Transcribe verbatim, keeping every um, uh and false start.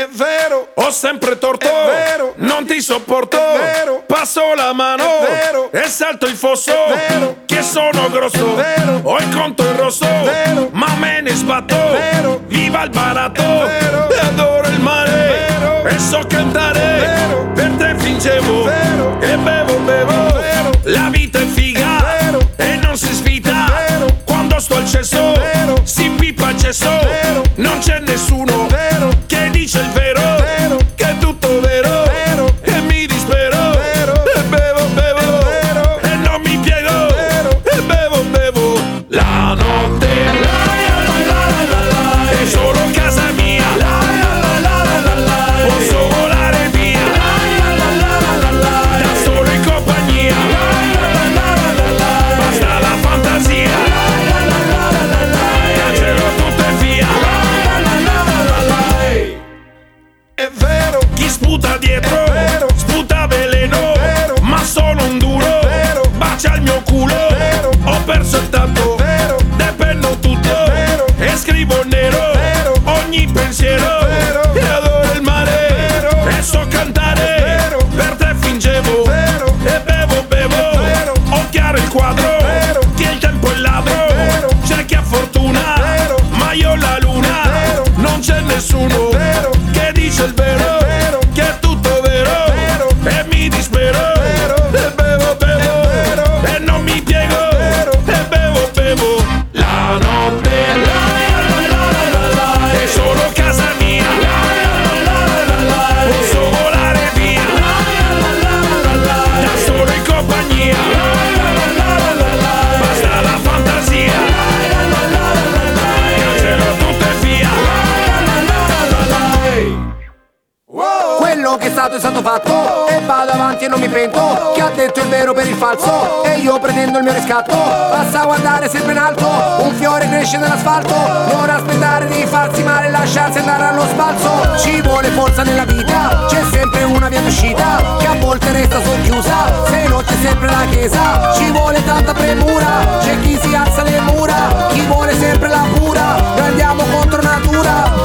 È vero, ho sempre torto, è vero, non ti sopporto, è vero, passo la mano, è vero, e salto il fosso, è vero, che sono grosso, è vero, ho il conto in rosso, è vero, ma me ne sbatto, è vero, viva il baratto, è vero, e adoro il mare, è vero, e so cantare, è vero, per te fingevo, è vero, e bevo, bevo, è vero, la vita è figa, è vero, e non si sfida, è vero, quando sto al cesso, è vero, si pipa il cesso, è vero, non c'è nessuno, è vero, che dice il vero, vero, che è tutto vero, vero, e mi dispero, vero, e bevo, bevo, vero, e non mi piego, vero, e bevo, bevo, la notte, la la la la la, è solo casa mia, la la la la la, posso volare via, la la la la la, da solo in compagnia, la la la la la, basta la fantasia, la la la la la, cancelo tutto e via, la la la la la. È vero, chi sputa dietro, è vero, sputa veleno, è vero, ma sono un duro, è vero, bacia il mio culo, è vero, ho perso il tatto, è vero, depenno tutto, è vero, e scrivo nero, è vero, ogni pensiero, è vero, e adoro il mare, è vero, e so cantare, è vero, per te fingevo, è vero, e bevo, bevo, è vero, ho chiaro il quadro, è vero, che il tempo è ladro, è vero, c'è chi ha fortuna, è vero, ma io ho la luna, è vero, non c'è nessuno, è vero, che dice il vero, è vero, che è tutto vero, è vero, e mi dispero, è vero, e bevo, bevo, è vero, e non mi piego, è vero, e bevo, bevo, la notte, la la la la la, è solo casa mia, la la la la la, posso volare via, la la la la, da solo in compagnia, la la la la la, basta la fantasia, la la la la, cancelo tutto e via, la la la la. Quello che è stato è stato fatto, e vado avanti e non mi pento. Chi ha detto il vero per il falso, e io pretendo il mio riscatto. Basta guardare sempre in alto, un fiore cresce nell'asfalto. Non aspettare di farsi male, lasciarsi andare allo sbalzo. Ci vuole forza nella vita, c'è sempre una via d'uscita, che a volte resta socchiusa, se no c'è sempre la chiesa. Ci vuole tanta premura, c'è chi si alza le mura, chi vuole sempre la pura. Noi andiamo contro natura,